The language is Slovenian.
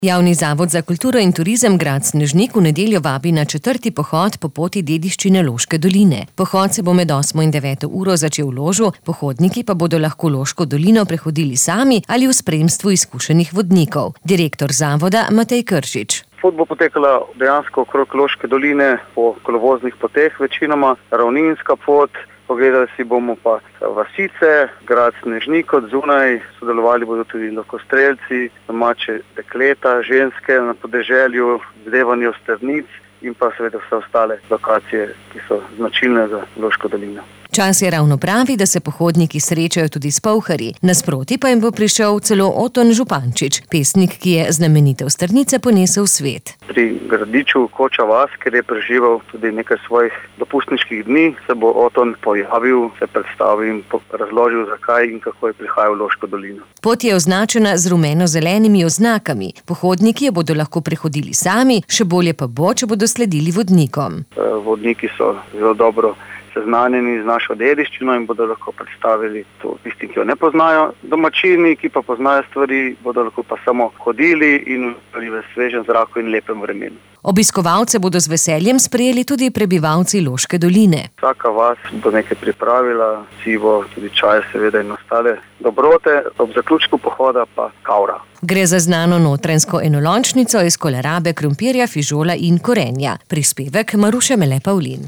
Javni zavod za kulturo in turizem Grad Snežnik v nedeljo vabi na 4. pohod po poti dediščine Loške doline. Pohod se bo med 8. in 9. uro začel v Ložu, pohodniki pa bodo lahko Loško dolino prehodili sami ali v spremstvu izkušenih vodnikov. Direktor zavoda Matej Kršič. Pot bo potekala dejansko okrog Loške doline po kolovoznih poteh, večinoma ravninska pot. Pogledali si bomo pa vasice, grad Snežnik od zunaj, sodelovali bodo tudi lokostrelci, domače dekleta, ženske na podeželju, vzdevanje osternic in pa seveda vse ostale lokacije, ki so značilne za Loško dolino. Čas je ravno pravi, da se pohodniki srečajo tudi s polharji. Nasproti pa jim bo prišel celo Oton Župančič, pesnik, ki je znamenite osternice ponesel v svet. Pri gradiču Koča vas, kjer je preživel tudi nekaj svojih dopustniških dni, se bo Oton pojavil, se predstavil in razložil, zakaj in kako je prihajal v Loško dolino. Pot je označena z rumeno-zelenimi oznakami. Pohodniki jo bodo lahko prehodili sami, še bolje pa bo, če bodo sledili vodnikom. Vodniki so zelo dobro seznanjeni z našo dediščino in bodo lahko predstavili to tistim, ki jo ne poznajo. Domačini, ki pa poznajo stvari, bodo lahko pa samo hodili in bili v svežem zraku in lepem vremenu. Obiskovalce bodo z veseljem sprejeli tudi prebivalci Loške doline. Vsaka vas bo nekaj pripravila, civo, tudi čaj seveda in ostale dobrote, ob zaključku pohoda pa kavra. Gre za znano notranjsko enolončnico iz kolerabe, krompirja, fižola in korenja. Prispevek Maruše Mele Pavlin.